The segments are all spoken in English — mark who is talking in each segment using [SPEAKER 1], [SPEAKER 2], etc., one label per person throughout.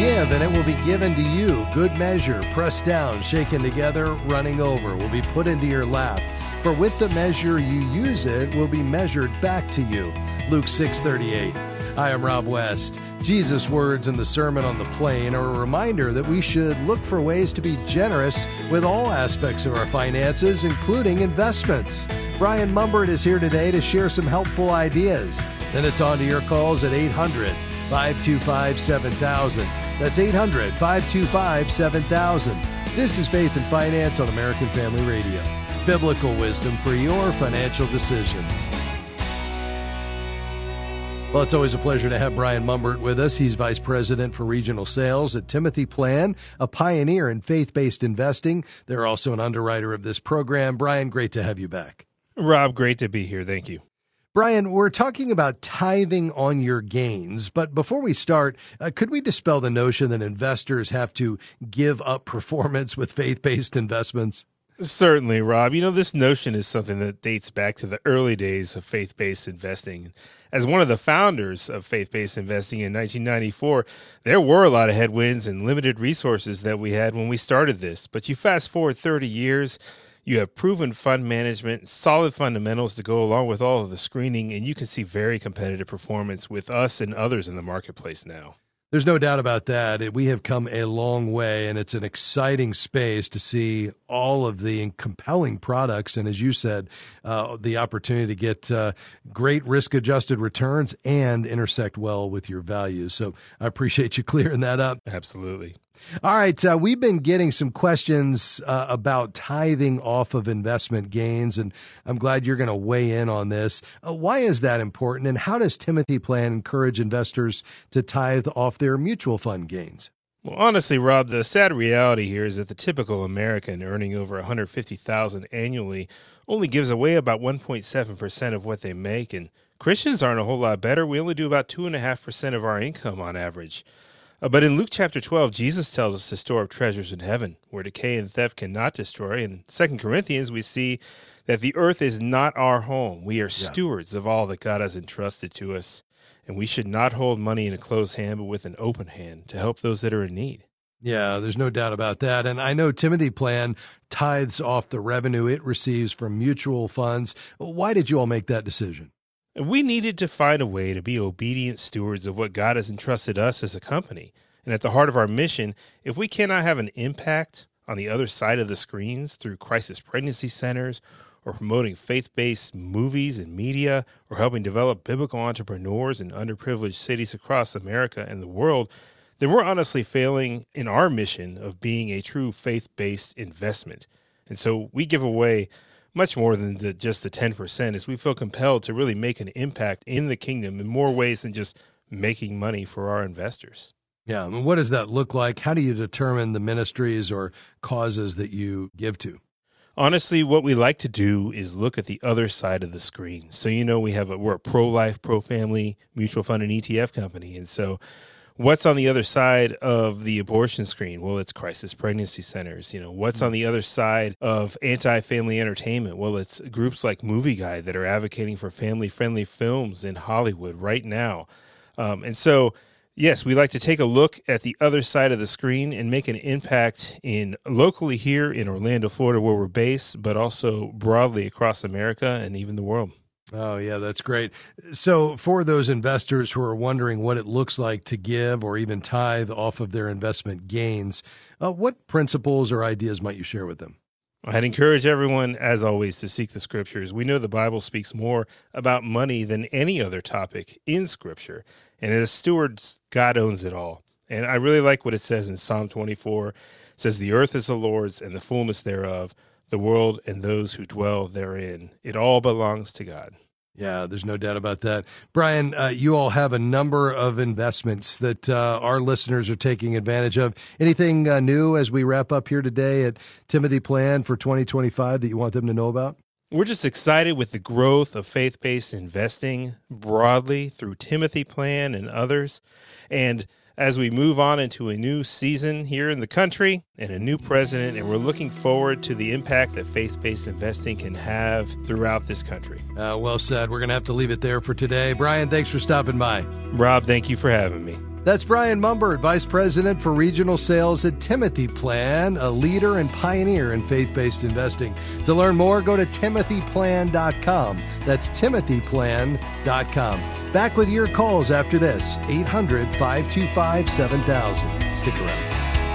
[SPEAKER 1] give, and it will be given to you. Good measure, pressed down, shaken together, running over, will be put into your lap. For with the measure you use it will be measured back to you. Luke 6:38. Hi, I'm Rob West. Jesus' words in the Sermon on the Plain are a reminder that we should look for ways to be generous with all aspects of our finances, including investments. Brian Mumbert is here today to share some helpful ideas. Then it's on to your calls at 800-525-7000. That's 800-525-7000. This is Faith and Finance on American Family Radio. Biblical wisdom for your financial decisions. Well, it's always a pleasure to have Brian Mumbert with us. He's Vice President for Regional Sales at Timothy Plan, a pioneer in faith-based investing. They're also an underwriter of this program. Brian, great to have you back.
[SPEAKER 2] Rob, great to be here. Thank you.
[SPEAKER 1] Brian, we're talking about tithing on your gains, but before we start, could we dispel the notion that investors have to give up performance with faith-based investments?
[SPEAKER 2] Certainly, Rob. This notion is something that dates back to the early days of faith-based investing. As one of the founders of faith-based investing in 1994, there were a lot of headwinds and limited resources that we had when we started this. But you fast forward 30 years, you have proven fund management, solid fundamentals to go along with all of the screening, and you can see very competitive performance with us and others in the marketplace now.
[SPEAKER 1] There's no doubt about that. We have come a long way, and it's an exciting space to see all of the compelling products. And as you said, the opportunity to get great risk-adjusted returns and intersect well with your values. So I appreciate you clearing that up.
[SPEAKER 2] Absolutely.
[SPEAKER 1] All right. We've been getting some questions about tithing off of investment gains, and I'm glad you're going to weigh in on this. Why is that important, and how does Timothy Plan encourage investors to tithe off their mutual fund gains?
[SPEAKER 2] Well, honestly, Rob, the sad reality here is that the typical American earning over $150,000 annually only gives away about 1.7% of what they make, and Christians aren't a whole lot better. We only do about 2.5% of our income on average. But in Luke chapter 12, Jesus tells us to store up treasures in heaven, where decay and theft cannot destroy. In 2 Corinthians, we see that the earth is not our home. We are stewards of all that God has entrusted to us, and we should not hold money in a closed hand, but with an open hand to help those that are in need.
[SPEAKER 1] Yeah, there's no doubt about that. And I know Timothy Plan tithes off the revenue it receives from mutual funds. Why did you all make that decision?
[SPEAKER 2] We needed to find a way to be obedient stewards of what God has entrusted us as a company. And at the heart of our mission, if we cannot have an impact on the other side of the screens through crisis pregnancy centers or promoting faith-based movies and media or helping develop biblical entrepreneurs in underprivileged cities across America and the world, then we're honestly failing in our mission of being a true faith-based investment. And so we give away much more than just the 10%, as we feel compelled to really make an impact in the kingdom in more ways than just making money for our investors.
[SPEAKER 1] Yeah, I mean, what does that look like? How do you determine the ministries or causes that you give to?
[SPEAKER 2] Honestly, what we like to do is look at the other side of the screen. So, we're a pro-life, pro-family mutual fund and ETF company. And so what's on the other side of the abortion screen? Well, it's crisis pregnancy centers. What's on the other side of anti-family entertainment? Well, it's groups like Movie Guide that are advocating for family-friendly films in Hollywood right now. And so, yes, we like to take a look at the other side of the screen and make an impact locally here in Orlando, Florida, where we're based, but also broadly across America and even the world.
[SPEAKER 1] Oh, yeah, that's great. So for those investors who are wondering what it looks like to give or even tithe off of their investment gains, what principles or ideas might you share with them?
[SPEAKER 2] I'd encourage everyone, as always, to seek the Scriptures. We know the Bible speaks more about money than any other topic in Scripture. And as stewards, God owns it all. And I really like what it says in Psalm 24. It says, "The earth is the Lord's and the fullness thereof, the world and those who dwell therein. It all belongs to God."
[SPEAKER 1] Yeah, there's no doubt about that. Brian, you all have a number of investments that our listeners are taking advantage of. Anything new as we wrap up here today at Timothy Plan for 2025 that you want them to know about?
[SPEAKER 2] We're just excited with the growth of faith-based investing broadly through Timothy Plan and others. And as we move on into a new season here in the country and a new president, and we're looking forward to the impact that faith-based investing can have throughout this country.
[SPEAKER 1] Well said. We're going to have to leave it there for today. Brian, thanks for stopping by.
[SPEAKER 2] Rob, thank you for having me.
[SPEAKER 1] That's Brian Mumbert, Vice President for Regional Sales at Timothy Plan, a leader and pioneer in faith-based investing. To learn more, go to timothyplan.com. That's timothyplan.com. Back with your calls after this, 800-525-7000. Stick around.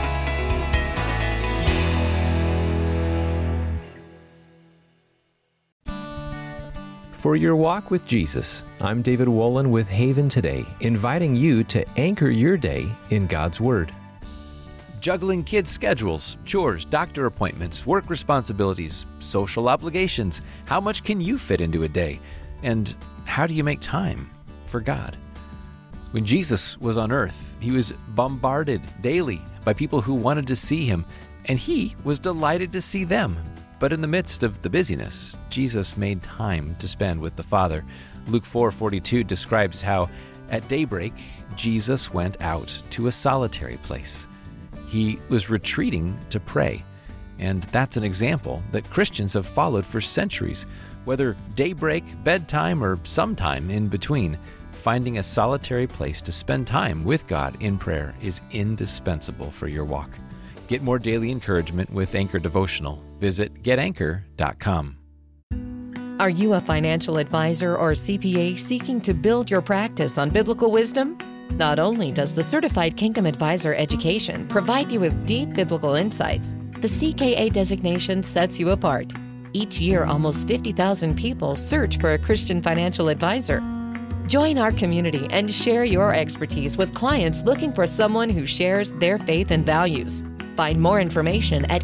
[SPEAKER 3] For your walk with Jesus, I'm David Wolin with Haven Today, inviting you to anchor your day in God's Word.
[SPEAKER 4] Juggling kids' schedules, chores, doctor appointments, work responsibilities, social obligations. How much can you fit into a day? And how do you make time for God? When Jesus was on earth, he was bombarded daily by people who wanted to see him, and he was delighted to see them. But in the midst of the busyness, Jesus made time to spend with the Father. Luke 4:42 describes how, at daybreak, Jesus went out to a solitary place. He was retreating to pray. And that's an example that Christians have followed for centuries. Whether daybreak, bedtime, or sometime in between, finding a solitary place to spend time with God in prayer is indispensable for your walk. Get more daily encouragement with Anchor Devotional. Visit getanchor.com.
[SPEAKER 5] Are you a financial advisor or CPA seeking to build your practice on biblical wisdom? Not only does the Certified Kingdom Advisor education provide you with deep biblical insights, the CKA designation sets you apart. Each year, almost 50,000 people search for a Christian financial advisor. Join our community and share your expertise with clients looking for someone who shares their faith and values. Find more information at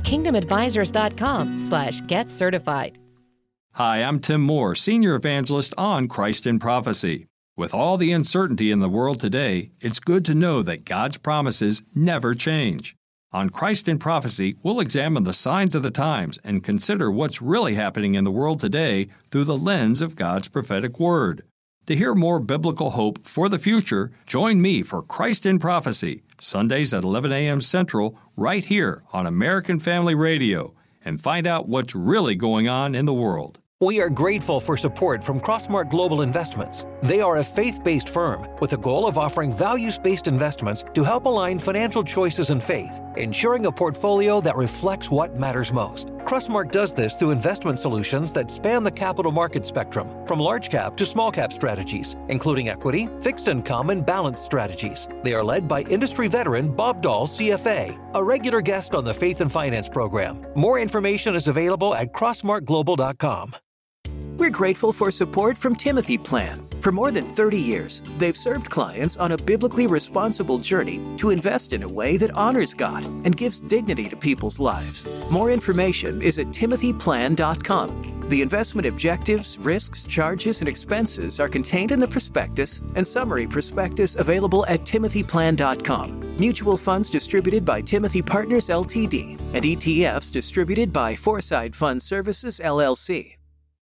[SPEAKER 5] kingdomadvisors.com/getcertified.
[SPEAKER 6] Hi, I'm Tim Moore, Senior Evangelist on Christ in Prophecy. With all the uncertainty in the world today, it's good to know that God's promises never change. On Christ in Prophecy, we'll examine the signs of the times and consider what's really happening in the world today through the lens of God's prophetic word. To hear more biblical hope for the future, join me for Christ in Prophecy, Sundays at 11 a.m. Central, right here on American Family Radio, and find out what's really going on in the world.
[SPEAKER 7] We are grateful for support from Crossmark Global Investments. They are a faith-based firm with a goal of offering values-based investments to help align financial choices and faith, ensuring a portfolio that reflects what matters most. Crossmark does this through investment solutions that span the capital market spectrum, from large cap to small cap strategies, including equity, fixed income, and balanced strategies. They are led by industry veteran Bob Dahl, CFA, a regular guest on the Faith and Finance program. More information is available at crossmarkglobal.com.
[SPEAKER 8] We're grateful for support from Timothy Plan. For more than 30 years, they've served clients on a biblically responsible journey to invest in a way that honors God and gives dignity to people's lives. More information is at timothyplan.com. The investment objectives, risks, charges, and expenses are contained in the prospectus and summary prospectus available at timothyplan.com. Mutual funds distributed by Timothy Partners Ltd. and ETFs distributed by Foreside Fund Services LLC.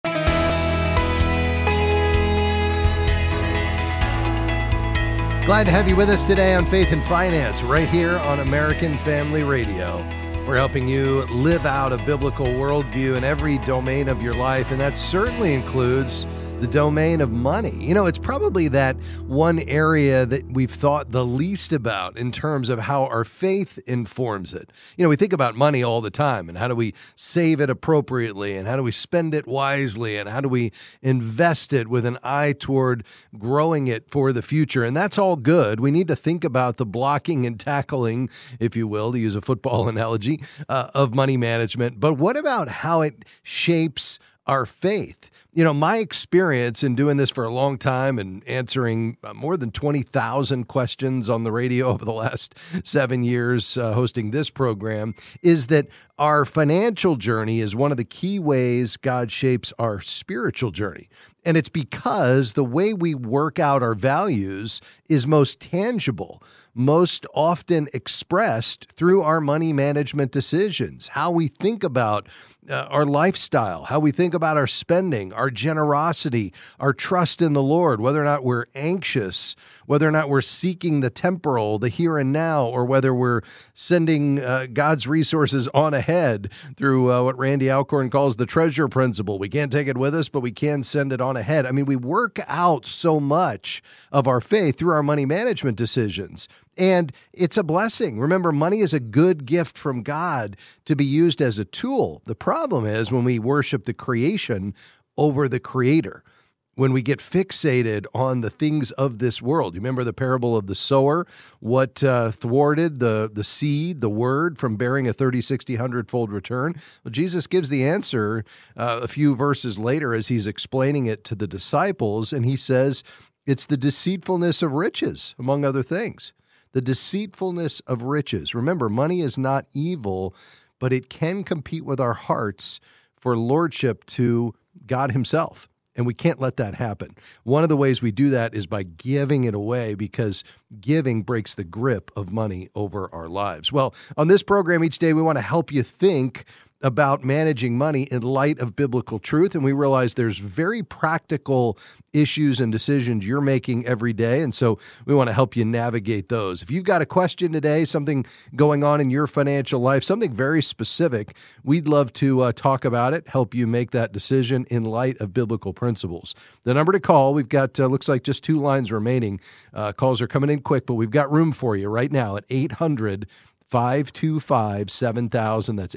[SPEAKER 1] Glad to have you with us today on Faith and Finance, right here on American Family Radio. We're helping you live out a biblical worldview in every domain of your life, and that certainly includes the domain of money. You know, it's probably that one area that we've thought the least about in terms of how our faith informs it. You know, we think about money all the time, and how do we save it appropriately, and how do we spend it wisely, and how do we invest it with an eye toward growing it for the future. And that's all good. We need to think about the blocking and tackling, if you will, to use a football analogy, of money management. But what about how it shapes our faith? You know, my experience in doing this for a long time and answering more than 20,000 questions on the radio over the last 7 years hosting this program is that our financial journey is one of the key ways God shapes our spiritual journey. And it's because the way we work out our values is most tangible, most often expressed through our money management decisions, how we think about our lifestyle, how we think about our spending, our generosity, our trust in the Lord, whether or not we're anxious, whether or not we're seeking the temporal, the here and now, or whether we're sending God's resources on ahead through what Randy Alcorn calls the treasure principle. We can't take it with us, but we can send it on ahead. I mean, we work out so much of our faith through our money management decisions. And it's a blessing. Remember, money is a good gift from God to be used as a tool. The problem is when we worship the creation over the Creator, when we get fixated on the things of this world. You remember the parable of the sower? What thwarted the seed, the word, from bearing a 30, 60, 100-fold return? Well, Jesus gives the answer a few verses later as he's explaining it to the disciples, and he says it's the deceitfulness of riches, among other things. The deceitfulness of riches. Remember, money is not evil, but it can compete with our hearts for lordship to God himself. And we can't let that happen. One of the ways we do that is by giving it away, because giving breaks the grip of money over our lives. Well, on this program each day, we want to help you think about managing money in light of biblical truth. And we realize there's very practical issues and decisions you're making every day. And so we want to help you navigate those. If you've got a question today, something going on in your financial life, something very specific, we'd love to talk about it, help you make that decision in light of biblical principles. The number to call, we've got, looks like just 2 lines remaining. Calls are coming in quick, but we've got room for you right now at 800-525-7000. That's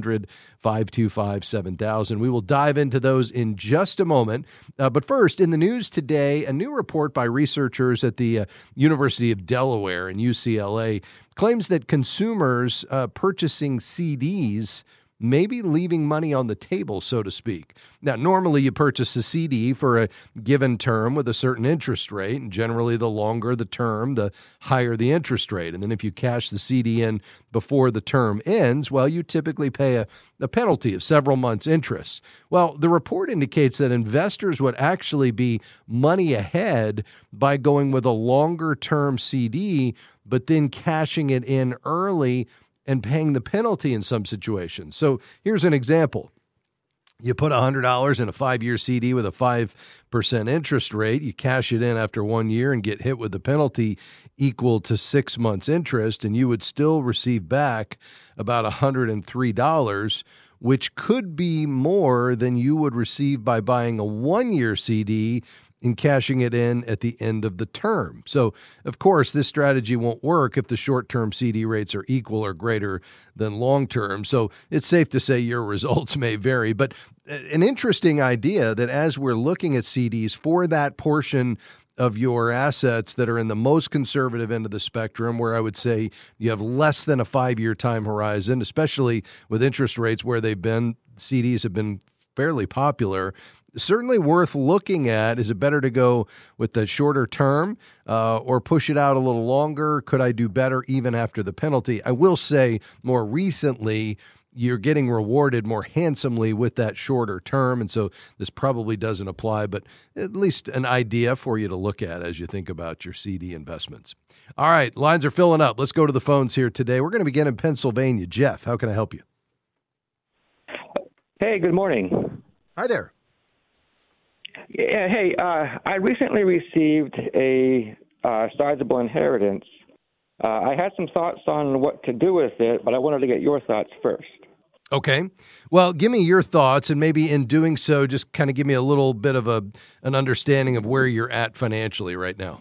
[SPEAKER 1] 800-525-7000. We will dive into those in just a moment. But first, in the news today, a new report by researchers at the University of Delaware and UCLA claims that consumers purchasing CDs may be leaving money on the table, so to speak. Now, normally you purchase a CD for a given term with a certain interest rate, and generally the longer the term, the higher the interest rate. And then if you cash the CD in before the term ends, well, you typically pay a penalty of several months' interest. Well, the report indicates that investors would actually be money ahead by going with a longer-term CD, but then cashing it in early and paying the penalty in some situations. So here's an example. You put $100 in a 5-year CD with a 5% interest rate. You cash it in after 1 year and get hit with the penalty equal to 6 months' interest, and you would still receive back about $103, which could be more than you would receive by buying a 1-year CD and cashing it in at the end of the term. So, of course, this strategy won't work if the short-term CD rates are equal or greater than long-term. So it's safe to say your results may vary. But an interesting idea that as we're looking at CDs for that portion of your assets that are in the most conservative end of the spectrum, where I would say you have less than a 5-year time horizon, especially with interest rates where they've been, CDs have been fairly popular. Certainly worth looking at. Is it better to go with the shorter term or push it out a little longer? Could I do better even after the penalty? I will say more recently, you're getting rewarded more handsomely with that shorter term, and so this probably doesn't apply, but at least an idea for you to look at as you think about your CD investments. All right, lines are filling up. Let's go to the phones here today. We're going to begin in Pennsylvania. Jeff, how can I help you?
[SPEAKER 9] Hey, good morning.
[SPEAKER 1] Hi there.
[SPEAKER 9] Yeah, hey, I recently received a sizable inheritance. I had some thoughts on what to do with it, but I wanted to get your thoughts first.
[SPEAKER 1] Okay. Well, give me your thoughts, and maybe in doing so, just kind of give me a little bit of an understanding of where you're at financially right now.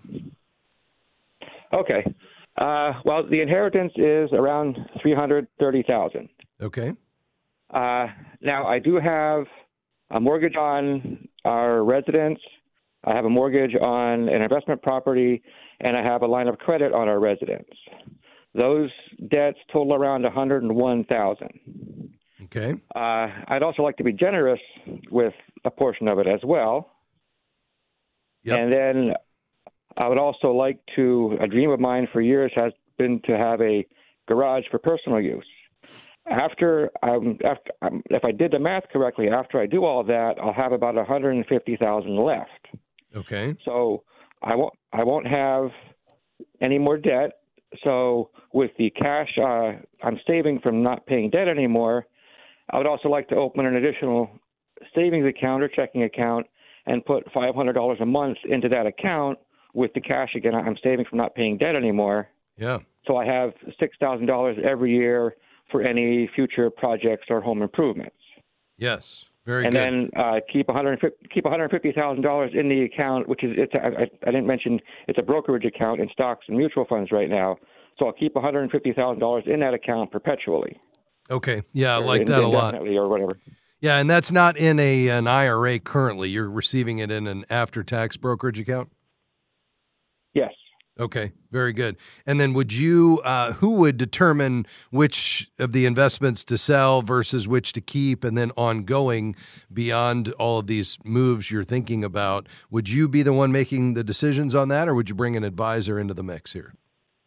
[SPEAKER 9] Okay. Well, the inheritance is around $330,000.
[SPEAKER 1] Okay.
[SPEAKER 9] Now, I do have a mortgage on our residence. I have a mortgage on an investment property, and I have a line of credit on our residence. Those debts total around $101,000.
[SPEAKER 1] Okay.
[SPEAKER 9] I'd also like to be generous with a portion of it as well.
[SPEAKER 1] Yep.
[SPEAKER 9] And then I would also like to, a dream of mine for years has been to have a garage for personal use. If I did the math correctly, after I do all of that, I'll have about $150,000 left.
[SPEAKER 1] Okay.
[SPEAKER 9] So I won't have any more debt. So with the cash I'm saving from not paying debt anymore, I would also like to open an additional savings account or checking account and put $500 a month into that account with the cash, again, I'm saving from not paying debt anymore.
[SPEAKER 1] Yeah.
[SPEAKER 9] So I have $6,000 every year for any future projects or home improvements.
[SPEAKER 1] Yes. Very
[SPEAKER 9] and
[SPEAKER 1] good.
[SPEAKER 9] And then keep $150,000 in the account, which is I didn't mention it's a brokerage account in stocks and mutual funds right now. So I'll keep $150,000 in that account perpetually.
[SPEAKER 1] Okay. Yeah, I like that a lot.
[SPEAKER 9] Or whatever.
[SPEAKER 1] Yeah, and that's not in an IRA currently. You're receiving it in an after-tax brokerage account?
[SPEAKER 9] Yes.
[SPEAKER 1] Okay, very good. And then would you, who would determine which of the investments to sell versus which to keep, and then ongoing beyond all of these moves you're thinking about? Would you be the one making the decisions on that, or would you bring an advisor into the mix here?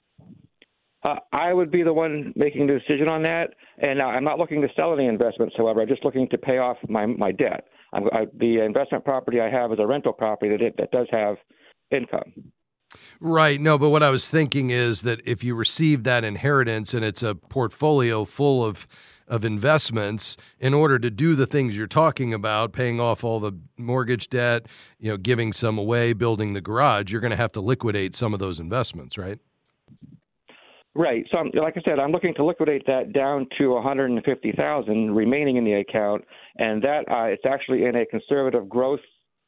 [SPEAKER 9] I would be the one making the decision on that, and I'm not looking to sell any investments, however. I'm just looking to pay off my debt. The investment property I have is a rental property that does have income.
[SPEAKER 1] Right. No, but what I was thinking is that if you receive that inheritance and it's a portfolio full of investments, in order to do the things you're talking about, paying off all the mortgage debt, giving some away, building the garage, you're going to have to liquidate some of those investments, right?
[SPEAKER 9] Right. So, like I said, I'm looking to liquidate that down to $150,000 remaining in the account, and that it's actually in a conservative growth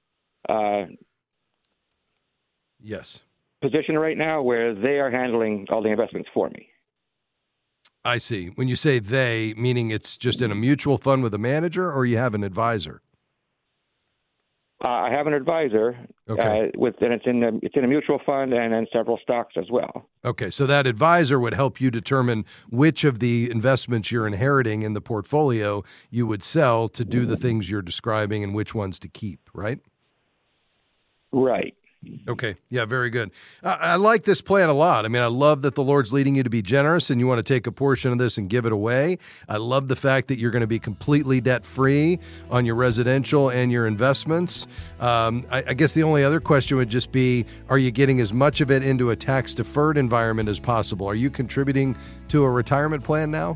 [SPEAKER 1] yes.
[SPEAKER 9] position right now, where they are handling all the investments for me.
[SPEAKER 1] I see. When you say they, meaning it's just in a mutual fund with a manager, or you have an advisor?
[SPEAKER 9] I have an advisor,
[SPEAKER 1] okay.
[SPEAKER 9] And it's in a mutual fund and in several stocks as well.
[SPEAKER 1] Okay, so that advisor would help you determine which of the investments you're inheriting in the portfolio you would sell to do the things you're describing and which ones to keep, right?
[SPEAKER 9] Right.
[SPEAKER 1] Okay. Yeah, very good. I like this plan a lot. I mean, I love that the Lord's leading you to be generous and you want to take a portion of this and give it away. I love the fact that you're going to be completely debt-free on your residential and your investments. I guess the only other question would just be, are you getting as much of it into a tax-deferred environment as possible? Are you contributing to a retirement plan now?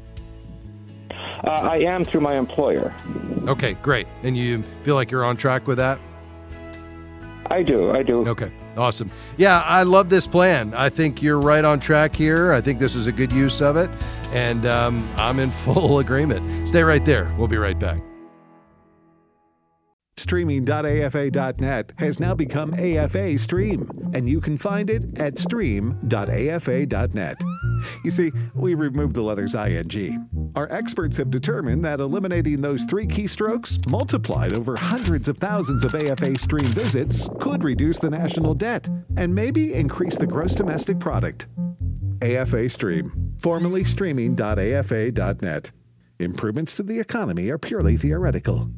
[SPEAKER 9] I am through my employer.
[SPEAKER 1] Okay, great. And you feel like you're on track with that?
[SPEAKER 9] I do.
[SPEAKER 1] Okay, awesome. Yeah, I love this plan. I think you're right on track here. I think this is a good use of it, and I'm in full agreement. Stay right there. We'll be right back.
[SPEAKER 10] Streaming.afa.net has now become AFA Stream, and you can find it at stream.afa.net. You see, we removed the letters ing. Our experts have determined that eliminating those 3 keystrokes, multiplied over hundreds of thousands of AFA Stream visits, could reduce the national debt and maybe increase the gross domestic product. AFA Stream, formerly streaming.afa.net. Improvements to the economy are purely theoretical.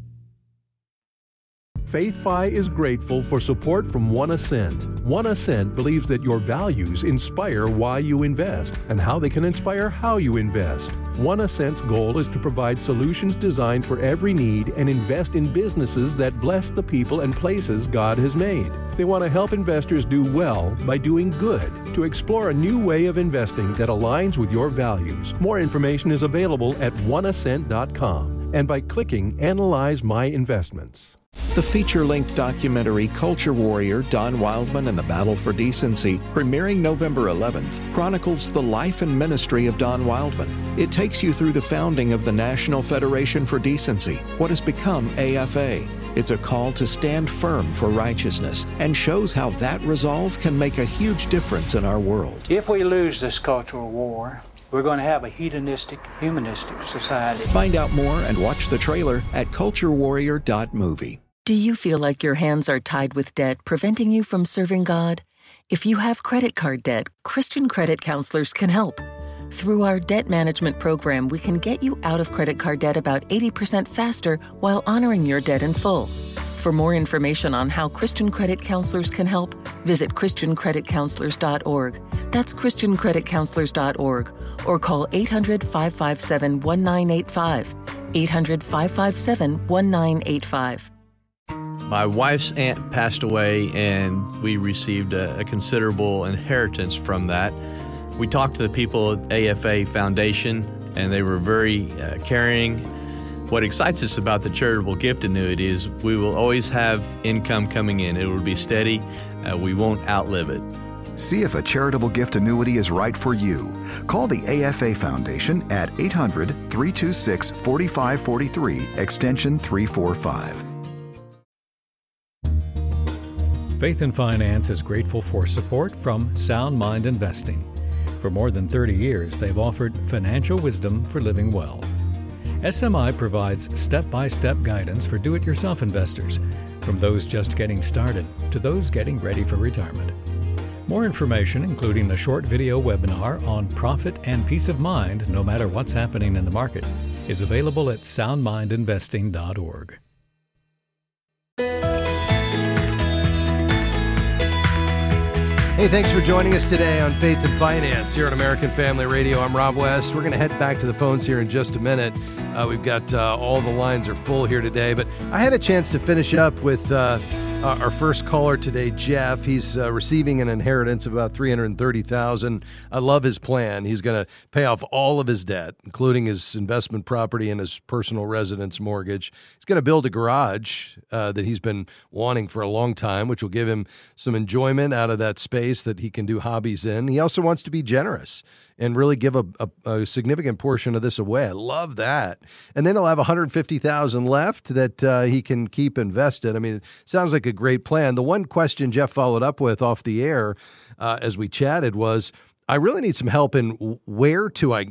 [SPEAKER 11] FaithFi is grateful for support from One Ascent. One Ascent believes that your values inspire why you invest and how they can inspire how you invest. One Ascent's goal is to provide solutions designed for every need and invest in businesses that bless the people and places God has made. They want to help investors do well by doing good, to explore a new way of investing that aligns with your values. More information is available at oneascent.com and by clicking Analyze My Investments.
[SPEAKER 12] The feature-length documentary Culture Warrior, Don Wildman and the Battle for Decency, premiering November 11th, chronicles the life and ministry of Don Wildman. It takes you through the founding of the National Federation for Decency, what has become AFA. It's a call to stand firm for righteousness and shows how that resolve can make a huge difference in our world.
[SPEAKER 13] If we lose this cultural war, we're going to have a hedonistic, humanistic society.
[SPEAKER 12] Find out more and watch the trailer at culturewarrior.movie.
[SPEAKER 14] Do you feel like your hands are tied with debt, preventing you from serving God? If you have credit card debt, Christian Credit Counselors can help. Through our debt management program, we can get you out of credit card debt about 80% faster while honoring your debt in full. For more information on how Christian Credit Counselors can help, visit ChristianCreditCounselors.org. That's ChristianCreditCounselors.org, or call 800-557-1985. 800-557-1985.
[SPEAKER 15] My wife's aunt passed away, and we received a considerable inheritance from that. We talked to the people at AFA Foundation, and they were very caring. What excites us about the charitable gift annuity is we will always have income coming in. It will be steady. We won't outlive it.
[SPEAKER 16] See if a charitable gift annuity is right for you. Call the AFA Foundation at 800-326-4543, extension 345.
[SPEAKER 17] Faith and Finance is grateful for support from Sound Mind Investing. For more than 30 years, they've offered financial wisdom for living well. SMI provides step-by-step guidance for do-it-yourself investors, from those just getting started to those getting ready for retirement. More information, including a short video webinar on profit and peace of mind no matter what's happening in the market, is available at soundmindinvesting.org.
[SPEAKER 1] Hey, thanks for joining us today on Faith and Finance here on American Family Radio. I'm Rob West. We're going to head back to the phones here in just a minute. We've got all the lines are full here today, but I had a chance to finish up with our first caller today, Jeff. He's receiving an inheritance of about $330,000. I love his plan. He's going to pay off all of his debt, including his investment property and his personal residence mortgage. He's going to build a garage that he's been wanting for a long time, which will give him some enjoyment out of that space that he can do hobbies in. He also wants to be generous and really give a significant portion of this away. I love that. And then he'll have $150,000 left that he can keep invested. I mean, it sounds like a great plan. The one question Jeff followed up with off the air as we chatted was, I really need some help in where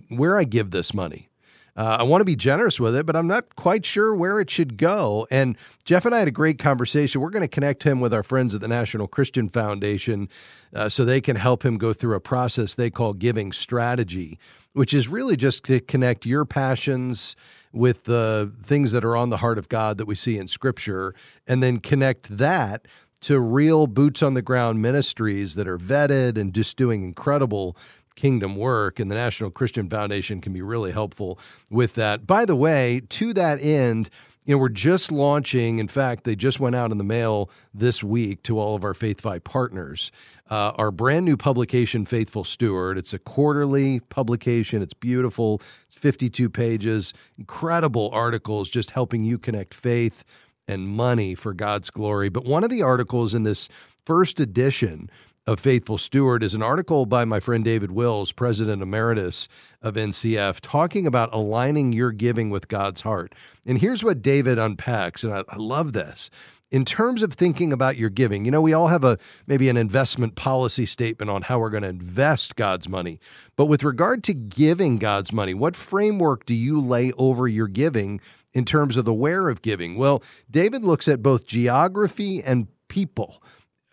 [SPEAKER 1] I give this money. I want to be generous with it, but I'm not quite sure where it should go. And Jeff and I had a great conversation. We're going to connect him with our friends at the National Christian Foundation so they can help him go through a process they call Giving Strategy, which is really just to connect your passions with the things that are on the heart of God that we see in Scripture, and then connect that to real boots-on-the-ground ministries that are vetted and just doing incredible kingdom work, and the National Christian Foundation can be really helpful with that. By the way, to that end, we're just launching, in fact, they just went out in the mail this week to all of our Faith5 partners, our brand new publication, Faithful Steward. It's a quarterly publication. It's beautiful. It's 52 pages, incredible articles just helping you connect faith and money for God's glory. But one of the articles in this first edition of Faithful Steward is an article by my friend David Wills, President Emeritus of NCF, talking about aligning your giving with God's heart. And here's what David unpacks, and I love this. In terms of thinking about your giving, we all have maybe an investment policy statement on how we're going to invest God's money. But with regard to giving God's money, what framework do you lay over your giving in terms of the where of giving? Well, David looks at both geography and people.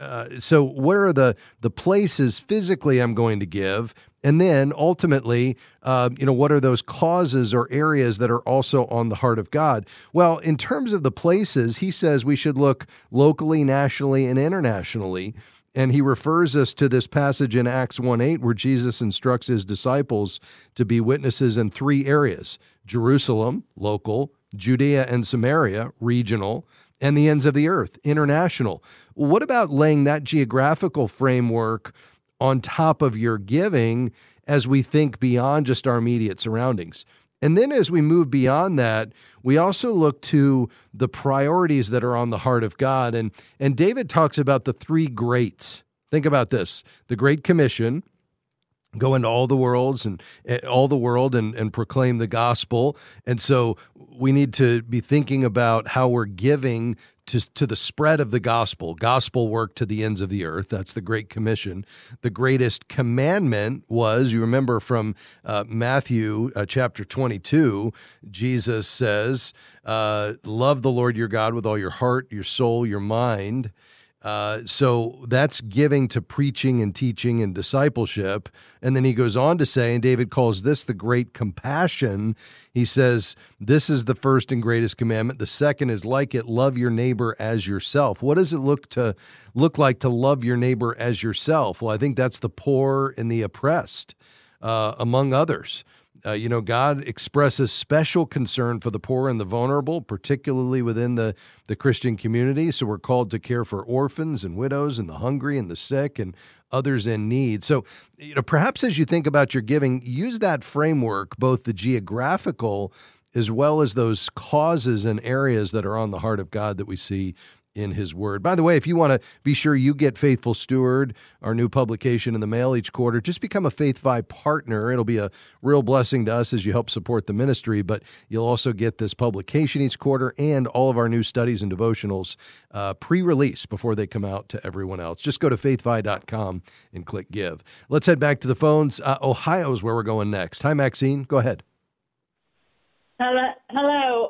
[SPEAKER 1] So where are the places physically I'm going to give? And then ultimately, what are those causes or areas that are also on the heart of God? Well, in terms of the places, he says we should look locally, nationally, and internationally. And he refers us to this passage in Acts 1:8 where Jesus instructs his disciples to be witnesses in 3 areas: Jerusalem, local; Judea and Samaria, regional; and the ends of the earth, international. What about laying that geographical framework on top of your giving as we think beyond just our immediate surroundings? And then as we move beyond that, we also look to the priorities that are on the heart of God. And David talks about the 3 greats. Think about this: the Great Commission, go into all the world and proclaim the gospel. And so we need to be thinking about how we're giving to the spread of the gospel work to the ends of the earth. That's the Great Commission. The greatest commandment was, you remember from Matthew chapter 22, Jesus says, love the Lord your God with all your heart, your soul, your mind. So that's giving to preaching and teaching and discipleship. And then he goes on to say, and David calls this the great compassion. He says, this is the first and greatest commandment. The second is like it, love your neighbor as yourself. What does it look like to love your neighbor as yourself? Well, I think that's the poor and the oppressed, among others. God expresses special concern for the poor and the vulnerable, particularly within the Christian community. So we're called to care for orphans and widows and the hungry and the sick and others in need. So, perhaps as you think about your giving, use that framework, both the geographical as well as those causes and areas that are on the heart of God that we see in his word. By the way, if you want to be sure you get Faithful Steward, our new publication in the mail each quarter, just become a Faith Vi partner. It'll be a real blessing to us as you help support the ministry, but you'll also get this publication each quarter and all of our new studies and devotionals pre-release before they come out to everyone else. Just go to faithvi.com and click give. Let's head back to the phones. Ohio is where we're going next. Hi, Maxine. Go ahead.
[SPEAKER 18] Hello.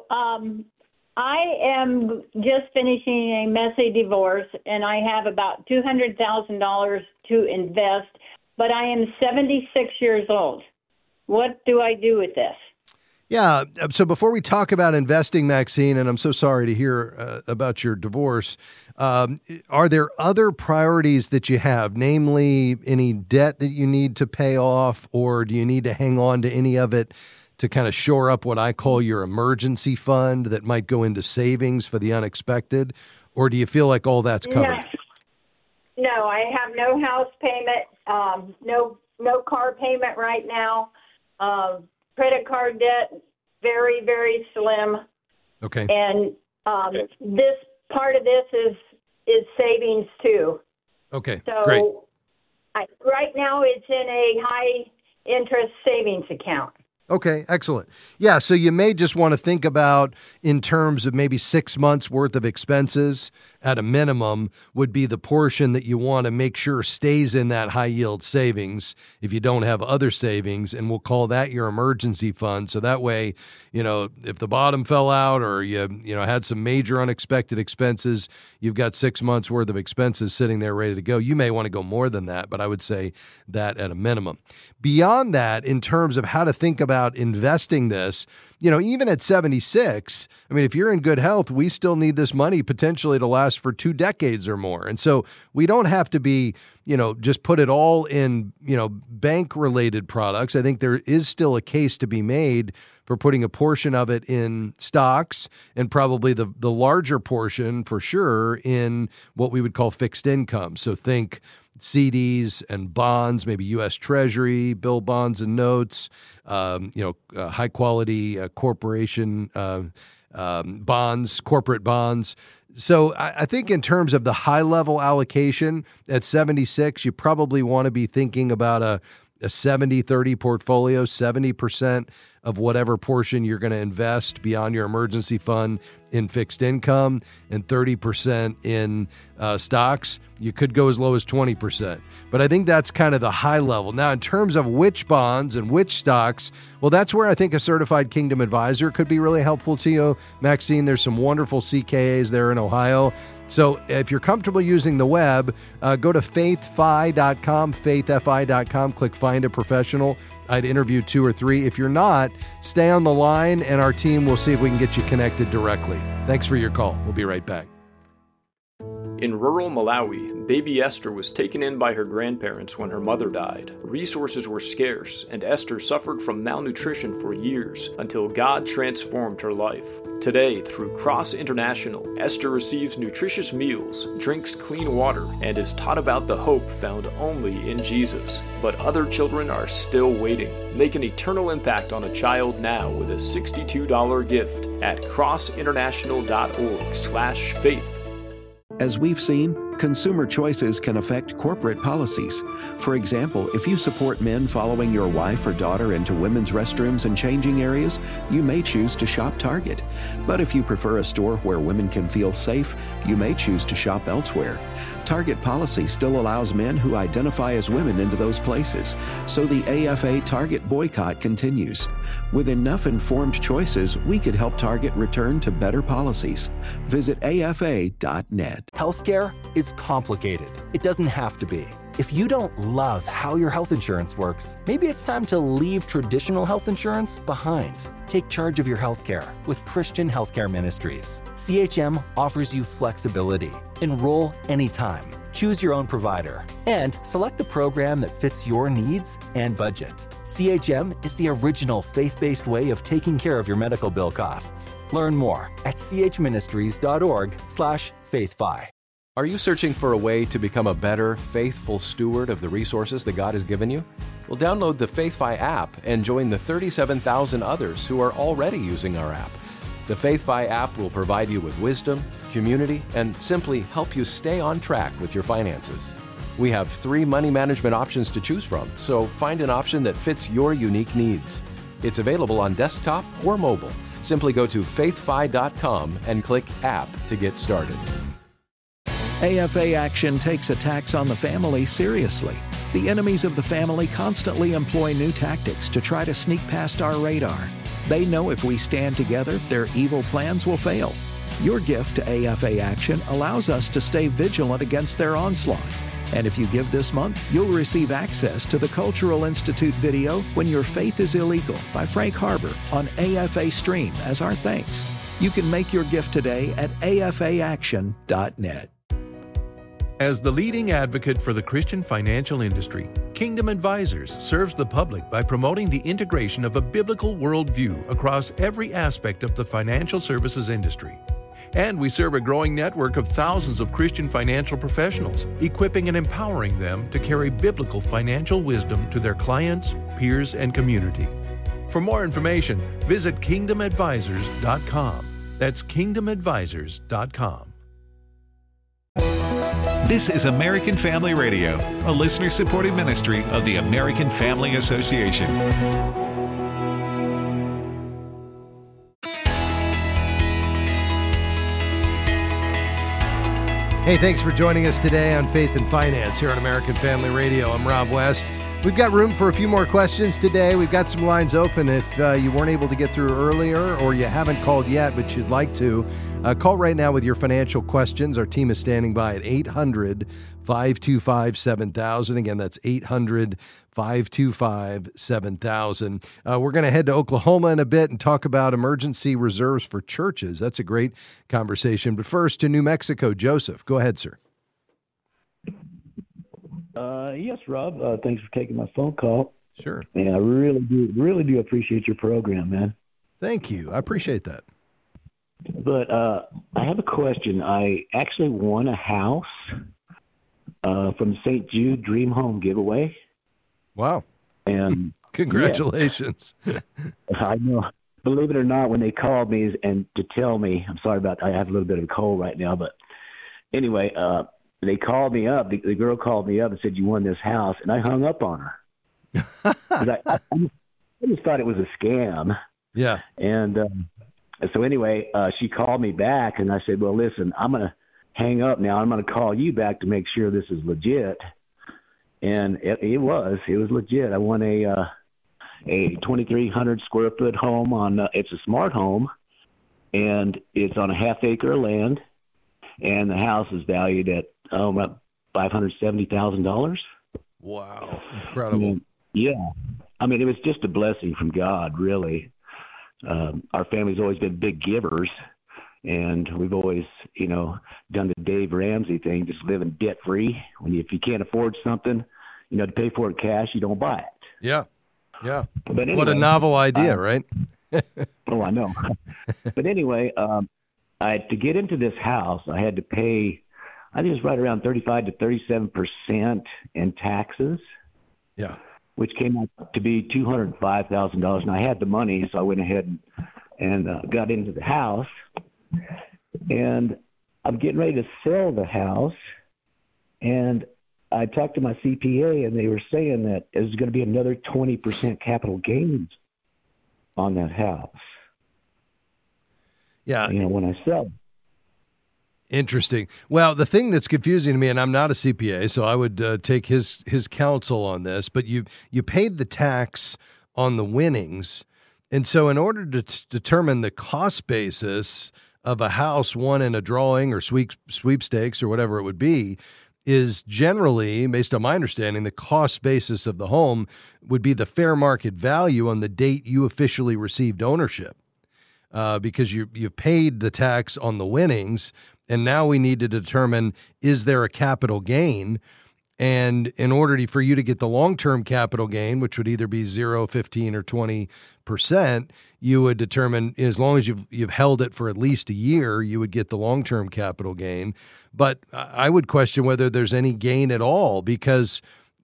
[SPEAKER 18] I am just finishing a messy divorce, and I have about $200,000 to invest, but I am 76 years old. What do I do with this?
[SPEAKER 1] Yeah, so before we talk about investing, Maxine, and I'm so sorry to hear about your divorce, are there other priorities that you have, namely any debt that you need to pay off, or do you need to hang on to any of it to kind of shore up what I call your emergency fund that might go into savings for the unexpected? Or do you feel like all that's covered?
[SPEAKER 18] No, I have no house payment, no car payment right now. Credit card debt, very, very slim.
[SPEAKER 1] Okay.
[SPEAKER 18] And this part of this is savings too.
[SPEAKER 1] Okay,
[SPEAKER 18] so
[SPEAKER 1] great.
[SPEAKER 18] Right now it's in a high interest savings account.
[SPEAKER 1] Okay, excellent. Yeah, so you may just want to think about in terms of maybe 6 months worth of expenses at a minimum would be the portion that you want to make sure stays in that high yield savings if you don't have other savings, and we'll call that your emergency fund. So that way, if the bottom fell out or you had some major unexpected expenses, you've got 6 months worth of expenses sitting there ready to go. You may want to go more than that, but I would say that at a minimum. Beyond that, in terms of how to think about investing this, even at 76, I mean, if you're in good health, we still need this money potentially to last for 2 decades or more. And so we don't have to be, just put it all in, bank-related products. I think there is still a case to be made for putting a portion of it in stocks and probably the larger portion for sure in what we would call fixed income. So think CDs and bonds, maybe U.S. Treasury, bill bonds and notes, high quality corporation bonds, corporate bonds. So I think in terms of the high level allocation at 76, you probably want to be thinking about a 70-30 portfolio, 70% of whatever portion you're going to invest beyond your emergency fund in fixed income and 30% in stocks. You could go as low as 20%. But I think that's kind of the high level. Now, in terms of which bonds and which stocks, well, that's where I think a certified Kingdom advisor could be really helpful to you. Maxine, there's some wonderful CKAs there in Ohio. So if you're comfortable using the web, go to faithfi.com, faithfi.com, click Find a Professional. I'd interview 2 or 3. If you're not, stay on the line, and our team will see if we can get you connected directly. Thanks for your call. We'll be right back.
[SPEAKER 19] In rural Malawi, baby Esther was taken in by her grandparents when her mother died. Resources were scarce, and Esther suffered from malnutrition for years until God transformed her life. Today, through Cross International, Esther receives nutritious meals, drinks clean water, and is taught about the hope found only in Jesus. But other children are still waiting. Make an eternal impact on a child now with a $62 gift at crossinternational.org/faith.
[SPEAKER 12] As we've seen, consumer choices can affect corporate policies. For example, if you support men following your wife or daughter into women's restrooms and changing areas, you may choose to shop Target. But if you prefer a store where women can feel safe, you may choose to shop elsewhere. Target policy still allows men who identify as women into those places, so the AFA Target boycott continues. With enough informed choices, we could help Target return to better policies. Visit afa.net.
[SPEAKER 20] Healthcare is complicated. It doesn't have to be. If you don't love how your health insurance works, maybe it's time to leave traditional health insurance behind. Take charge of your healthcare with Christian Healthcare Ministries. CHM offers you flexibility. Enroll anytime. Choose your own provider and select the program that fits your needs and budget. CHM is the original faith-based way of taking care of your medical bill costs. Learn more at chministries.org/faithfi.
[SPEAKER 21] Are you searching for a way to become a better, faithful steward of the resources that God has given you? Well, download the FaithFi app and join the 37,000 others who are already using our app. The FaithFi app will provide you with wisdom, community, and simply help you stay on track with your finances. We have 3 money management options to choose from, so find an option that fits your unique needs. It's available on desktop or mobile. Simply go to faithfi.com and click App to get started.
[SPEAKER 12] AFA Action takes attacks on the family seriously. The enemies of the family constantly employ new tactics to try to sneak past our radar. They know if we stand together, their evil plans will fail. Your gift to AFA Action allows us to stay vigilant against their onslaught. And if you give this month, you'll receive access to the Cultural Institute video When Your Faith is Illegal by Frank Harbor on AFA Stream as our thanks. You can make your gift today at afaaction.net.
[SPEAKER 11] As the leading advocate for the Christian financial industry, Kingdom Advisors serves the public by promoting the integration of a biblical worldview across every aspect of the financial services industry. And we serve a growing network of thousands of Christian financial professionals, equipping and empowering them to carry biblical financial wisdom to their clients, peers, and community. For more information, visit kingdomadvisors.com. That's kingdomadvisors.com.
[SPEAKER 22] This is American Family Radio, a listener-supported ministry of the American Family Association.
[SPEAKER 1] Hey, thanks for joining us today on Faith and Finance here on American Family Radio. I'm Rob West. We've got room for a few more questions today. We've got some lines open. If you weren't able to get through earlier or you haven't called yet but you'd like to, call right now with your financial questions. Our team is standing by at 800-525-7000. Again, that's 800-525-7000. We're going to head to Oklahoma in a bit and talk about emergency reserves for churches. That's a great conversation. But first to New Mexico. Joseph, go ahead, sir.
[SPEAKER 23] Yes, Rob. Thanks for taking my phone call.
[SPEAKER 1] Sure.
[SPEAKER 23] And I really do appreciate your program, man.
[SPEAKER 1] Thank you. I appreciate that.
[SPEAKER 23] But I have a question. I actually won a house from the St. Jude Dream Home giveaway.
[SPEAKER 1] Wow.
[SPEAKER 23] And
[SPEAKER 1] congratulations.
[SPEAKER 23] Yeah, I know. Believe it or not, when they called me and to tell me, I'm sorry about I have a little bit of a cold right now, but anyway, they called me up. The girl called me up and said, "You won this house," and I hung up on her. I just thought it was a scam.
[SPEAKER 1] Yeah.
[SPEAKER 23] And so anyway, she called me back, and I said, "Well, listen, I'm going to hang up now. I'm going to call you back to make sure this is legit." And it was legit. I won a 2,300 square foot home on. It's a smart home, and it's on a half acre of land, and the house is valued at about $570,000.
[SPEAKER 1] Wow, incredible!
[SPEAKER 23] Yeah, I mean, it was just a blessing from God, really. Our family's always been big givers, and we've always, done the Dave Ramsey thing, just living debt free. If you can't afford something, to pay for it cash, you don't buy it.
[SPEAKER 1] Yeah, yeah.
[SPEAKER 23] But anyway,
[SPEAKER 1] what a novel idea, right?
[SPEAKER 23] Oh, I know. But anyway, to get into this house, I had to pay, I think it was right around 35 to 37% in taxes.
[SPEAKER 1] Yeah.
[SPEAKER 23] Which came out to be $205,000. And I had the money, so I went ahead and got into the house. And I'm getting ready to sell the house. And I talked to my CPA, and they were saying that there's going to be another 20% capital gains on that house.
[SPEAKER 1] Yeah.
[SPEAKER 23] When I sell it.
[SPEAKER 1] Interesting. Well, the thing that's confusing to me, and I'm not a CPA, so I would take his counsel on this, but you paid the tax on the winnings, and so in order to determine the cost basis of a house won in a drawing or sweepstakes or whatever it would be, is generally, based on my understanding, the cost basis of the home would be the fair market value on the date you officially received ownership, because you paid the tax on the winnings. And now we need to determine, is there a capital gain? And in order for you to get the long-term capital gain, which would either be 0, 15, or 20%, you would determine, as long as you've held it for at least a year, you would get the long-term capital gain. But I would question whether there's any gain at all, because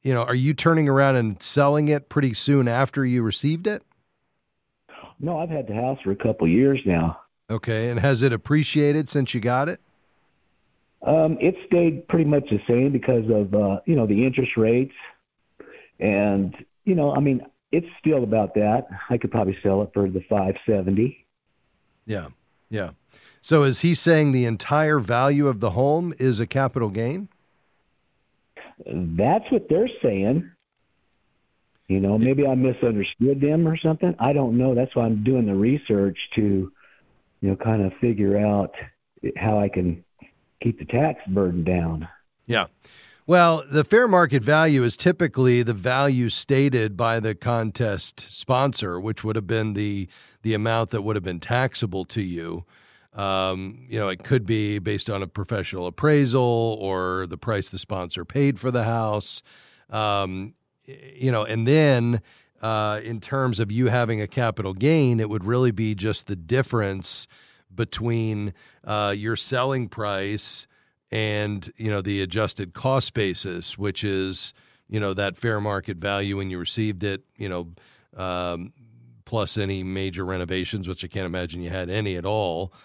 [SPEAKER 1] are you turning around and selling it pretty soon after you received it?
[SPEAKER 23] No, I've had the house for a couple years now.
[SPEAKER 1] Okay, and has it appreciated since you got it?
[SPEAKER 23] It stayed pretty much the same because of, the interest rates. And, it's still about that. I could probably sell it for the $570,000.
[SPEAKER 1] Yeah, yeah. So is he saying the entire value of the home is a capital gain?
[SPEAKER 23] That's what they're saying. Maybe I misunderstood them or something. I don't know. That's why I'm doing the research to, kind of figure out how I can keep the tax burden down.
[SPEAKER 1] Yeah. Well, the fair market value is typically the value stated by the contest sponsor, which would have been the amount that would have been taxable to you. It could be based on a professional appraisal or the price the sponsor paid for the house. And then in terms of you having a capital gain, it would really be just the difference between your selling price and, the adjusted cost basis, which is, that fair market value when you received it, plus any major renovations, which I can't imagine you had any at all,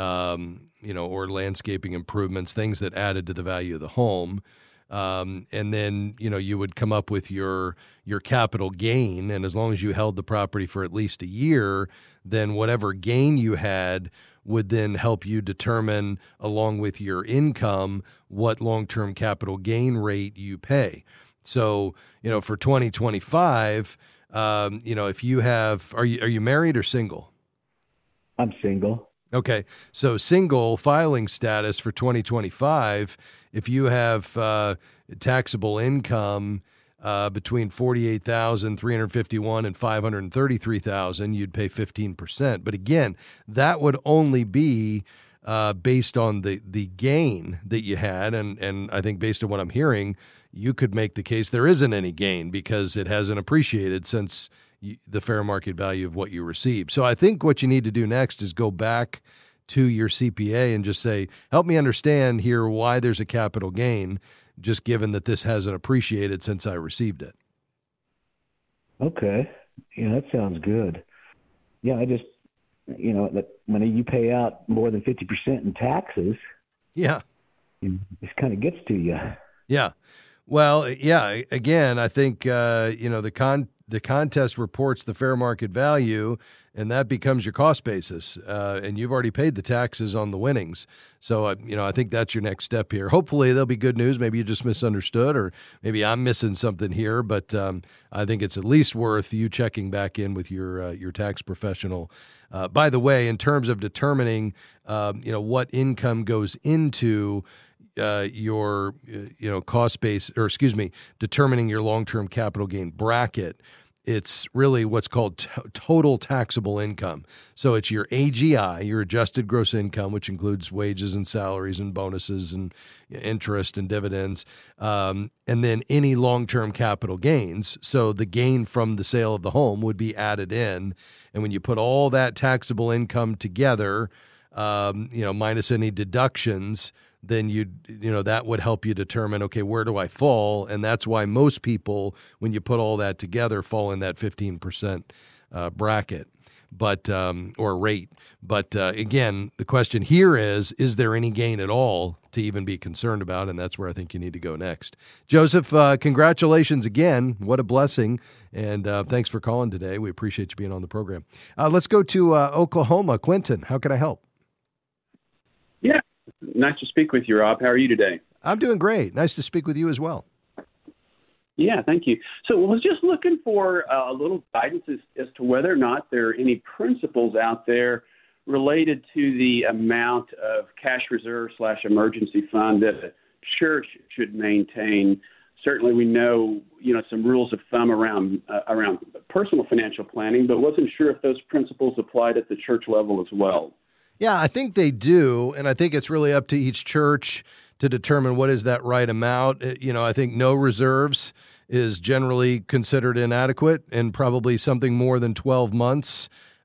[SPEAKER 1] or landscaping improvements, things that added to the value of the home. And then, you would come up with your capital gain. And as long as you held the property for at least a year, then whatever gain you had would then help you determine, along with your income, what long-term capital gain rate you pay. So, for 2025, if you have, are you married or single?
[SPEAKER 23] I'm single.
[SPEAKER 1] Okay. So single filing status for 2025, if you have taxable income between $48,351 and $533,000, you'd pay 15%. But again, that would only be based on the gain that you had, and I think based on what I'm hearing, you could make the case there isn't any gain because it hasn't appreciated since the fair market value of what you received. So I think what you need to do next is go back to your CPA and just say, help me understand here why there's a capital gain, just given that this hasn't appreciated since I received it.
[SPEAKER 23] Okay. Yeah, that sounds good. Yeah, I just, that when you pay out more than 50% in taxes,
[SPEAKER 1] yeah,
[SPEAKER 23] it kind of gets to you.
[SPEAKER 1] Yeah. Well, yeah, again, I think, the contest reports the fair market value, and that becomes your cost basis. And you've already paid the taxes on the winnings. So, I think that's your next step here. Hopefully there'll be good news. Maybe you just misunderstood, or maybe I'm missing something here. But I think it's at least worth you checking back in with your tax professional. By the way, in terms of determining, what income goes into your cost base, or determining your long-term capital gain bracket, it's really what's called total taxable income. So it's your AGI, your adjusted gross income, which includes wages and salaries and bonuses and interest and dividends, and then any long-term capital gains. So the gain from the sale of the home would be added in, and when you put all that taxable income together, minus any deductions, then that would help you determine, okay, where do I fall? And that's why most people, when you put all that together, fall in that 15% bracket, or rate. But again, the question here is there any gain at all to even be concerned about? And that's where I think you need to go next. Joseph, congratulations again. What a blessing. And thanks for calling today. We appreciate you being on the program. Let's go to Oklahoma. Quentin, how can I help?
[SPEAKER 2] Yeah. Nice to speak with you, Rob. How are you today?
[SPEAKER 1] I'm doing great. Nice to speak with you as well.
[SPEAKER 2] Yeah, thank you. So I was just looking for a little guidance as to whether or not there are any principles out there related to the amount of cash reserve / emergency fund that a church should maintain. Certainly we know, some rules of thumb around personal financial planning, but wasn't sure if those principles applied at the church level as well.
[SPEAKER 1] Yeah, I think they do, and I think it's really up to each church to determine what is that right amount. I think no reserves is generally considered inadequate, and probably something more than 12 months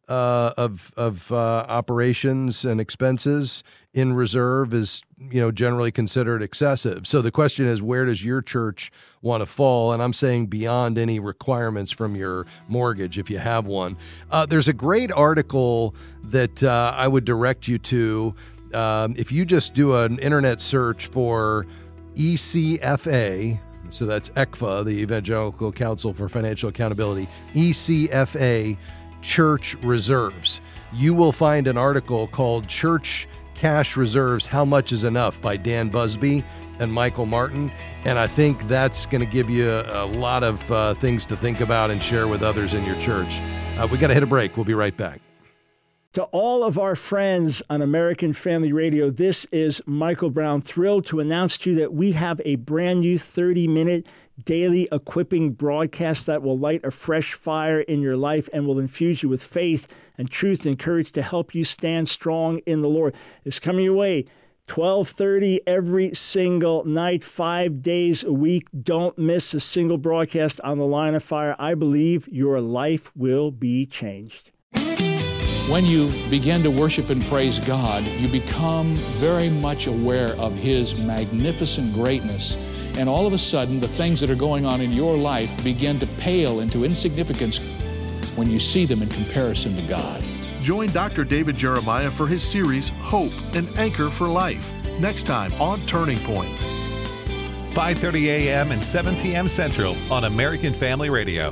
[SPEAKER 1] of operations and expenses in reserve is, generally considered excessive. So the question is, where does your church want to fall? And I'm saying beyond any requirements from your mortgage, if you have one. There's a great article that I would direct you to. If you just do an internet search for ECFA, so that's ECFA, the Evangelical Council for Financial Accountability, ECFA Church Reserves, you will find an article called Church Cash Reserves, How Much is Enough by Dan Busby and Michael Martin. And I think that's going to give you a lot of things to think about and share with others in your church. We got to hit a break. We'll be right back.
[SPEAKER 3] To all of our friends on American Family Radio, this is Michael Brown, thrilled to announce to you that we have a brand new 30-minute daily equipping broadcast that will light a fresh fire in your life and will infuse you with faith and truth and courage to help you stand strong in the Lord. It's coming your way, 12:30 every single night, 5 days a week. Don't miss a single broadcast on the Line of Fire. I believe your life will be changed.
[SPEAKER 4] When you begin to worship and praise God, you become very much aware of His magnificent greatness. And all of a sudden, the things that are going on in your life begin to pale into insignificance when you see them in comparison to God.
[SPEAKER 5] Join Dr. David Jeremiah for his series, Hope, an Anchor for Life, next time on Turning Point.
[SPEAKER 22] 5:30 a.m. and 7 p.m. Central on American Family Radio.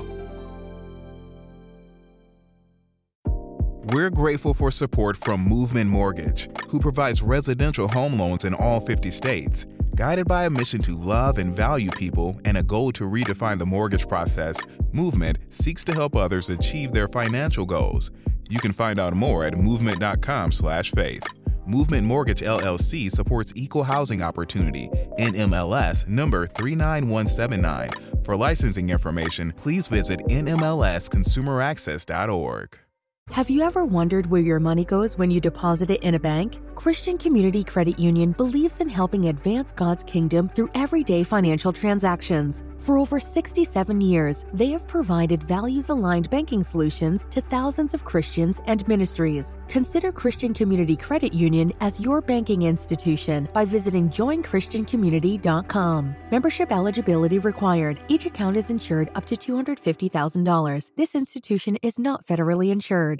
[SPEAKER 24] We're grateful for support from Movement Mortgage, who provides residential home loans in all 50 states. Guided by a mission to love and value people and a goal to redefine the mortgage process, Movement seeks to help others achieve their financial goals. You can find out more at movement.com/faith. Movement Mortgage LLC supports equal housing opportunity, NMLS number 39179. For licensing information, please visit nmlsconsumeraccess.org.
[SPEAKER 25] Have you ever wondered where your money goes when you deposit it in a bank? Christian Community Credit Union believes in helping advance God's kingdom through everyday financial transactions. For over 67 years, they have provided values-aligned banking solutions to thousands of Christians and ministries. Consider Christian Community Credit Union as your banking institution by visiting joinchristiancommunity.com. Membership eligibility required. Each account is insured up to $250,000. This institution is not federally insured.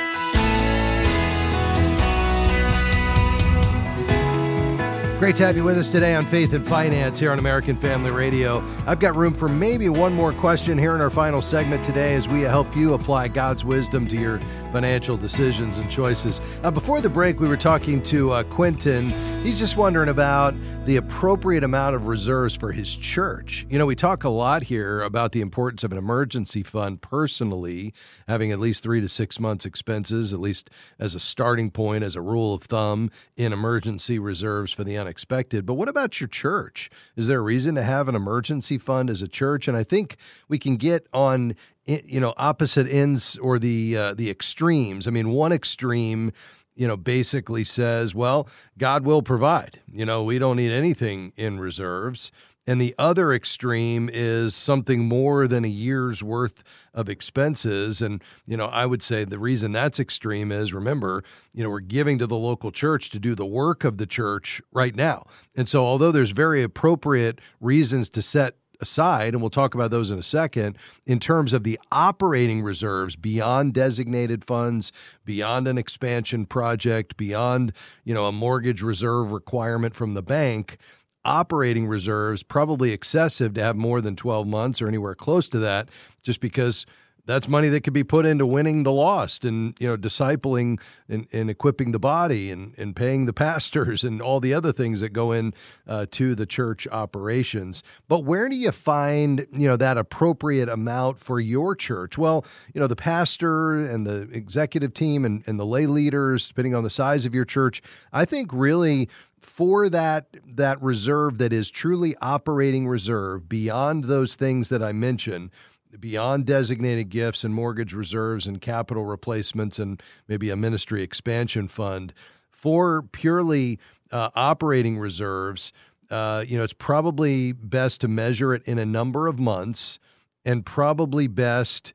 [SPEAKER 1] Great to have you with us today on Faith and Finance here on American Family Radio. I've got room for maybe one more question here in our final segment today as we help you apply God's wisdom to your financial decisions and choices. Before the break, we were talking to Quentin. He's just wondering about the appropriate amount of reserves for his church. We talk a lot here about the importance of an emergency fund personally, having at least 3 to 6 months expenses, at least as a starting point, as a rule of thumb, in emergency reserves for the unexpected. But what about your church? Is there a reason to have an emergency fund as a church? And I think we can get on opposite ends or the extremes. I mean, one extreme, basically says, well, God will provide. We don't need anything in reserves. And the other extreme is something more than a year's worth of expenses. And, I would say the reason that's extreme is, remember, we're giving to the local church to do the work of the church right now. And so although there's very appropriate reasons to set aside, and we'll talk about those in a second, in terms of the operating reserves beyond designated funds, beyond an expansion project, beyond, a mortgage reserve requirement from the bank, operating reserves probably excessive to have more than 12 months or anywhere close to that, just because that's money that could be put into winning the lost and, discipling and equipping the body and paying the pastors and all the other things that go in to the church operations. But where do you find, that appropriate amount for your church? Well, the pastor and the executive team and the lay leaders, depending on the size of your church, I think really for that reserve that is truly operating reserve beyond those things that I mentioned, beyond designated gifts and mortgage reserves and capital replacements and maybe a ministry expansion fund, for purely operating reserves, it's probably best to measure it in a number of months, and probably best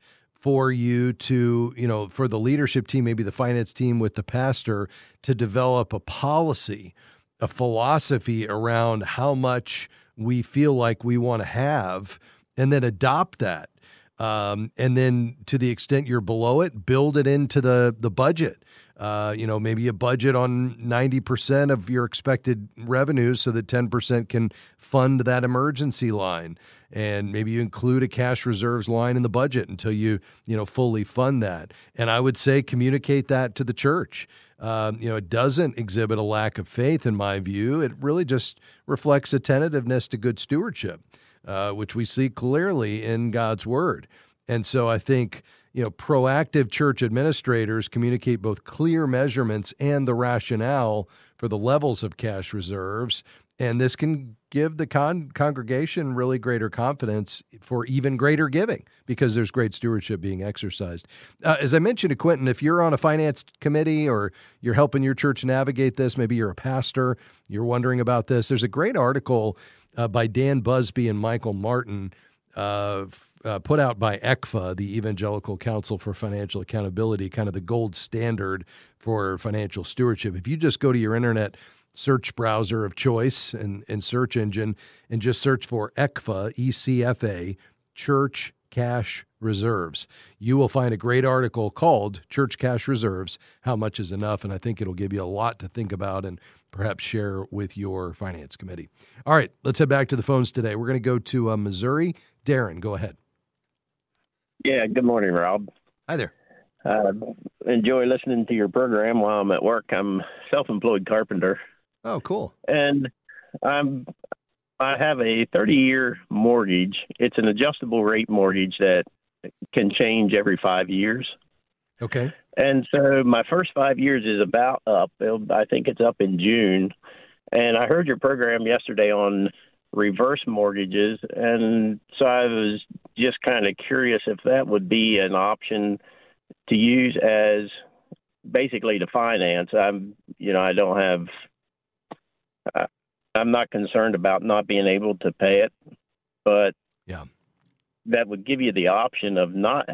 [SPEAKER 1] for you to, for the leadership team, maybe the finance team with the pastor, to develop a policy, a philosophy around how much we feel like we want to have, and then adopt that. And then to the extent you're below it, build it into the budget. Maybe a budget on 90% of your expected revenues so that 10% can fund that emergency line. And maybe you include a cash reserves line in the budget until you fully fund that. And I would say communicate that to the church. It doesn't exhibit a lack of faith, in my view. It really just reflects a tentativeness to good stewardship, which we see clearly in God's word. And so I think, proactive church administrators communicate both clear measurements and the rationale for the levels of cash reserves. And this can give the congregation really greater confidence for even greater giving because there's great stewardship being exercised. As I mentioned to Quentin, if you're on a finance committee or you're helping your church navigate this, maybe you're a pastor, you're wondering about this, there's a great article by Dan Busby and Michael Martin put out by ECFA, the Evangelical Council for Financial Accountability, kind of the gold standard for financial stewardship. If you just go to your internet search browser of choice and search engine and just search for ECFA, ECFA, Church Cash Reserves, you will find a great article called Church Cash Reserves, How Much is Enough? And I think it'll give you a lot to think about and perhaps share with your finance committee. All right, let's head back to the phones today. We're going to go to Missouri. Darren, go ahead.
[SPEAKER 6] Yeah, good morning, Rob.
[SPEAKER 1] Hi there.
[SPEAKER 6] Enjoy listening to your program while I'm at work. I'm a self-employed carpenter.
[SPEAKER 1] Oh, cool.
[SPEAKER 6] And I have a 30-year mortgage. It's an adjustable rate mortgage that can change every 5 years.
[SPEAKER 1] Okay.
[SPEAKER 6] And so my first 5 years is about up. I think it's up in June. And I heard your program yesterday on reverse mortgages. And so I was just kind of curious if that would be an option to use as basically to finance. I'm not concerned about not being able to pay it, but
[SPEAKER 1] yeah,
[SPEAKER 6] that would give you the option of not,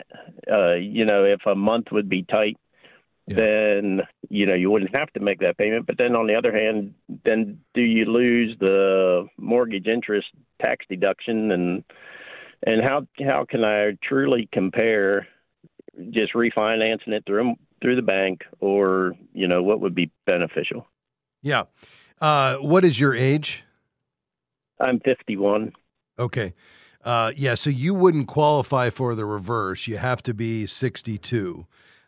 [SPEAKER 6] if a month would be tight, then, you wouldn't have to make that payment. But then on the other hand, then do you lose the mortgage interest tax deduction? And how can I truly compare just refinancing it through the bank or, what would be beneficial?
[SPEAKER 1] Yeah. What is your age?
[SPEAKER 6] I'm 51.
[SPEAKER 1] Okay. So you wouldn't qualify for the reverse. You have to be 62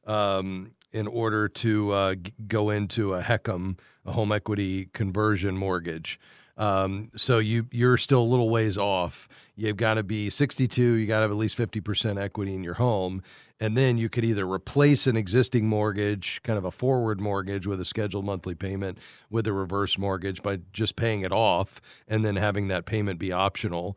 [SPEAKER 1] in order to go into a HECM, a home equity conversion mortgage. So you're still a little ways off. You've got to be 62. You got to have at least 50% equity in your home. And then you could either replace an existing mortgage, kind of a forward mortgage with a scheduled monthly payment with a reverse mortgage by just paying it off and then having that payment be optional.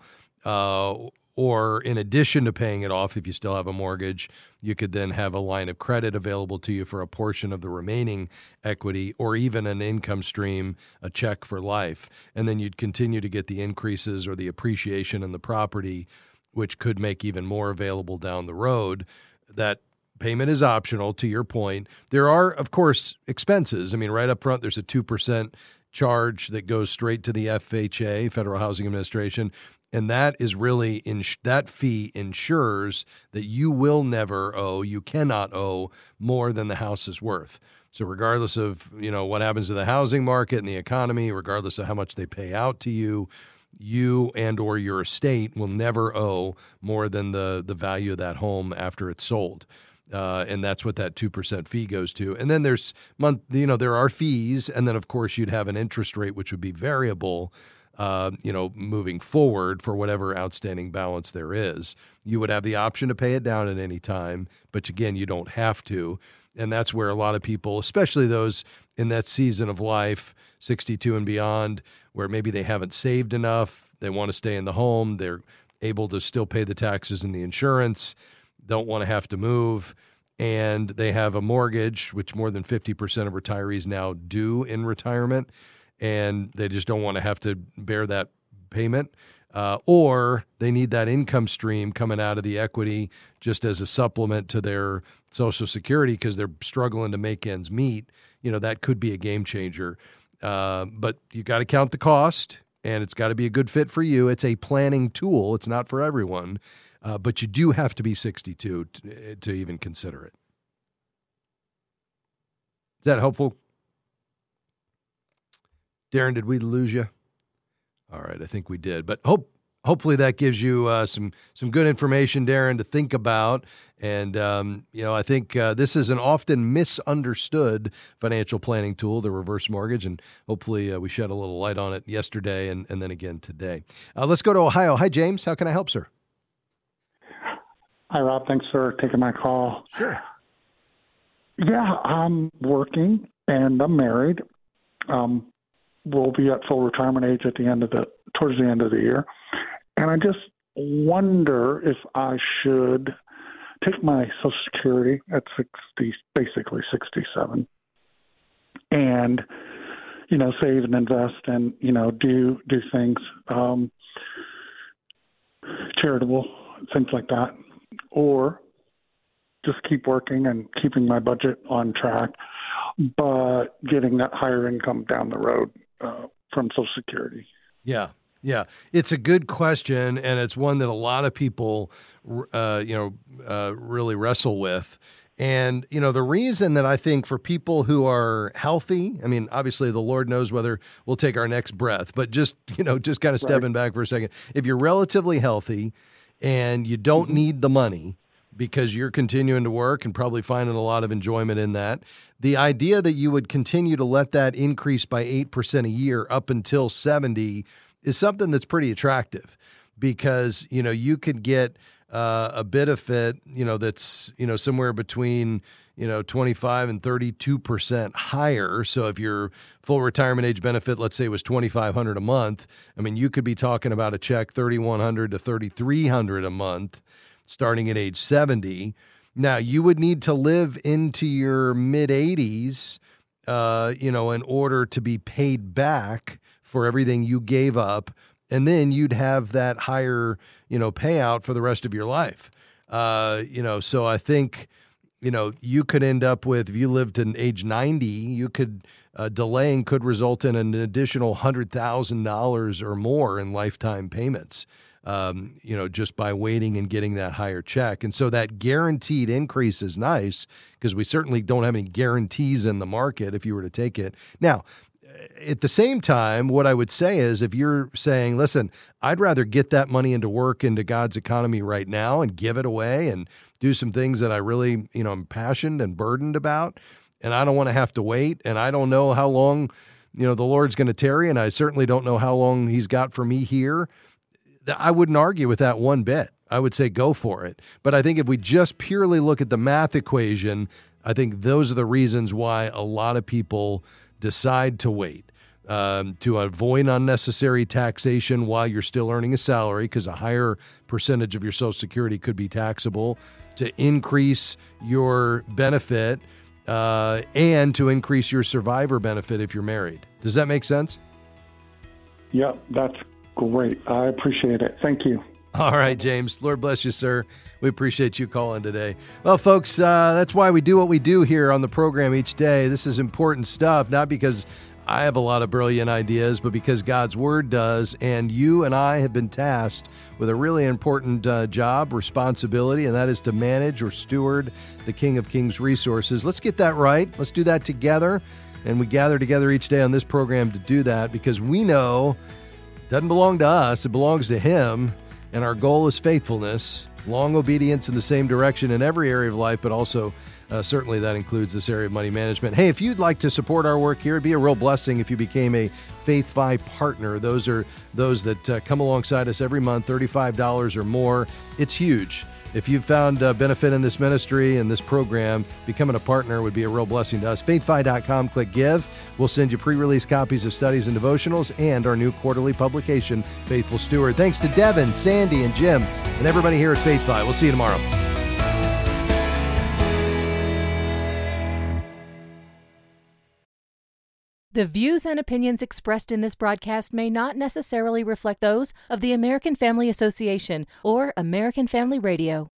[SPEAKER 1] Or in addition to paying it off, if you still have a mortgage, you could then have a line of credit available to you for a portion of the remaining equity or even an income stream, a check for life. And then you'd continue to get the increases or the appreciation in the property, which could make even more available down the road. That payment is optional, to your point. There are, of course, expenses. I mean, right up front, there's a 2% charge that goes straight to the FHA, Federal Housing Administration. And that is really, that fee ensures that you will never owe, you cannot owe more than the house is worth. So regardless of, what happens to the housing market and the economy, regardless of how much they pay out to you, you and or your estate will never owe more than the value of that home after it's sold. And that's what that 2% fee goes to. And then there's there are fees. And then, of course, you'd have an interest rate, which would be variable, moving forward for whatever outstanding balance there is. You would have the option to pay it down at any time. But again, you don't have to. And that's where a lot of people, especially those in that season of life, 62 and beyond, where maybe they haven't saved enough, they want to stay in the home, they're able to still pay the taxes and the insurance, don't want to have to move, and they have a mortgage, which more than 50% of retirees now do in retirement, and they just don't want to have to bear that payment. or they need that income stream coming out of the equity just as a supplement to their Social Security because they're struggling to make ends meet. That could be a game changer. But you got to count the cost, and it's got to be a good fit for you. It's a planning tool. It's not for everyone, but you do have to be 62 to even consider it. Is that helpful? Darren, did we lose you? All right, I think we did. But hopefully that gives you some good information, Darren, to think about. And, I think this is an often misunderstood financial planning tool, the reverse mortgage, and hopefully we shed a little light on it yesterday and then again today. Let's go to Ohio. Hi, James. How can I help, sir?
[SPEAKER 7] Hi, Rob. Thanks for taking my call.
[SPEAKER 1] Sure.
[SPEAKER 7] Yeah, I'm working and I'm married. We'll be at full retirement age towards the end of the year. And I just wonder if I should take my Social Security at 67, and, save and invest and, do things, charitable, things like that, or just keep working and keeping my budget on track, but getting that higher income down the road from Social Security.
[SPEAKER 1] Yeah. It's a good question, and it's one that a lot of people, really wrestle with. And, the reason that I think for people who are healthy, I mean, obviously the Lord knows whether we'll take our next breath, but just kind of stepping back for a second, if you're relatively healthy and you don't need the money, because you're continuing to work and probably finding a lot of enjoyment in that. The idea that you would continue to let that increase by 8% a year up until 70 is something that's pretty attractive because, you could get a benefit, that's, somewhere between, 25 and 32% higher. So if your full retirement age benefit, let's say, was $2,500 a month, I mean, you could be talking about a check $3,100 to $3,300 a month, starting at age 70. Now, you would need to live into your mid-80s, in order to be paid back for everything you gave up, and then you'd have that higher, payout for the rest of your life. So I think, you could end up with, if you lived to age 90, you could, delaying could result in an additional $100,000 or more in lifetime payments. Just by waiting and getting that higher check. And so that guaranteed increase is nice because we certainly don't have any guarantees in the market if you were to take it. Now, at the same time, what I would say is if you're saying, listen, I'd rather get that money into work into God's economy right now and give it away and do some things that I really, I'm passionate and burdened about, and I don't want to have to wait, and I don't know how long, the Lord's going to tarry, and I certainly don't know how long he's got for me here. I wouldn't argue with that one bit. I would say go for it. But I think if we just purely look at the math equation, I think those are the reasons why a lot of people decide to wait, to avoid unnecessary taxation while you're still earning a salary, because a higher percentage of your Social Security could be taxable, to increase your benefit, and to increase your survivor benefit if you're married. Does that make sense?
[SPEAKER 7] Yeah, that's great. I appreciate it. Thank you.
[SPEAKER 1] All right, James. Lord bless you, sir. We appreciate you calling today. Well, folks, that's why we do what we do here on the program each day. This is important stuff, not because I have a lot of brilliant ideas, but because God's Word does, and you and I have been tasked with a really important job, responsibility, and that is to manage or steward the King of Kings resources. Let's get that right. Let's do that together, and we gather together each day on this program to do that because we know it doesn't belong to us, it belongs to Him, and our goal is faithfulness, long obedience in the same direction in every area of life, but also certainly that includes this area of money management. Hey, if you'd like to support our work here, it'd be a real blessing if you became a FaithFi partner. Those are those that come alongside us every month, $35 or more. It's huge. If you've found benefit in this ministry and this program, becoming a partner would be a real blessing to us. FaithFi.com, click Give. We'll send you pre-release copies of studies and devotionals and our new quarterly publication, Faithful Steward. Thanks to Devin, Sandy, and Jim, and everybody here at FaithFi. We'll see you tomorrow.
[SPEAKER 8] The views and opinions expressed in this broadcast may not necessarily reflect those of the American Family Association or American Family Radio.